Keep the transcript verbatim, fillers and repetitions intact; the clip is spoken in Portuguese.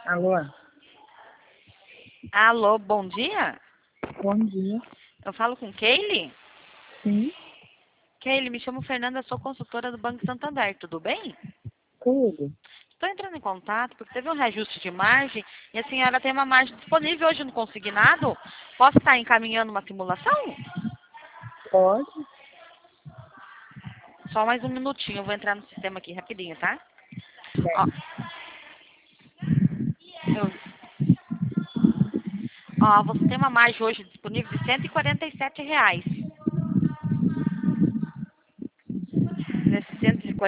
Alô? Alô, bom dia? Bom dia. Eu falo com Keile? Sim, Keile, me chamo Fernanda, sou consultora do Banco Santander, tudo bem? tudo. Estou entrando em contato porque teve um reajuste de margem e a senhora tem uma margem disponível hoje no consignado. Posso estar encaminhando uma simulação? Pode? Só mais um minutinho, eu vou entrar no sistema aqui rapidinho, tá? Ó, Bem, eu- ó, você tem uma margem hoje disponível de cento e quarenta e sete reais.